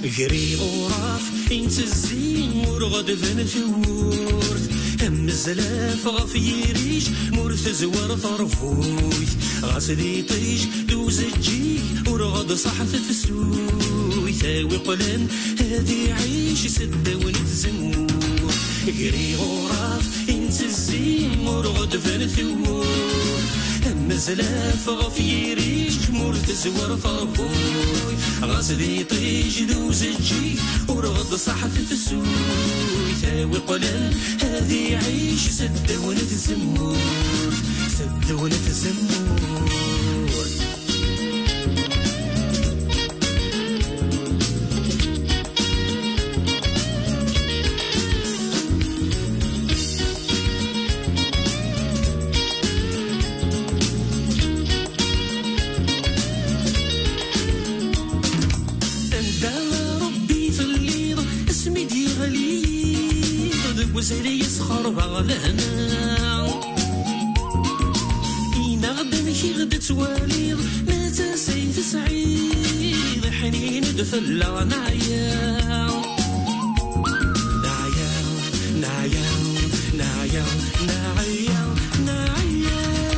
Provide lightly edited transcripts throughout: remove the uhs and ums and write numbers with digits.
قري غراف انت الزين ورغد فن ثورت هم الزلاف غف يريش مرث زوار طرفوي غاسدي طيش دوز الجيك ورغد صحف تسوي ثاوي قلن هادي عيش سد ونتزمور قري غراف انت الزين ورغد فن ثورت هم الزلاف غف يريش مرث زوار طرفوي غاسدي طيش دوز الجيك ورغد صحف تسوي ثاوي قلن هادي عيش سد ونتزمور سد ونتزمور وزري يسخر بغلنا إنا غدا كي غدا تواليض ما تسيت سعيد حنين دفلا نعياو نعياو نعياو نعياو نعياو نعياو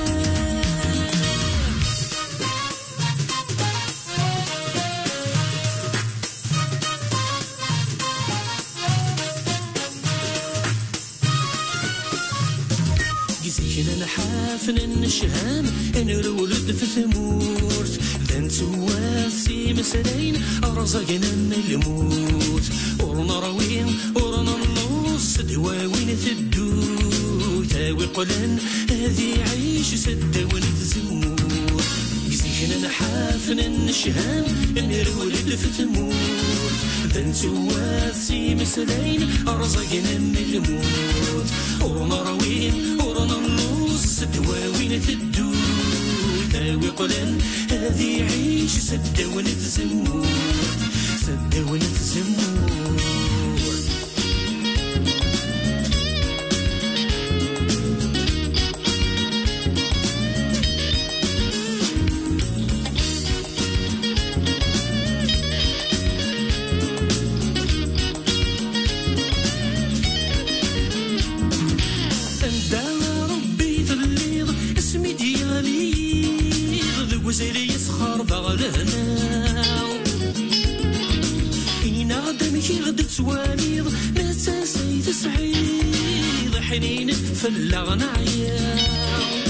زينا نحافن النشهام نرولد في ثمورت ذن توافسي مسلين أرزقنا من الموت ورنا روين ورنا النص دواوين ثدو تاوي قلن هذي عيش سد ونتزمور زينا نحافن النشهام نرولد في ثمورت ذن توافسي مسلين أرزقنا من الموت ورنا روين ورنا النص دواوين تدو تاوي قلن هذي عيش سد ونتزمور سد ونتزمور وزيري يسخر بغلنا إنا غدا كي غدا تواليض ما تسيت سعيد حنين فلا نعياو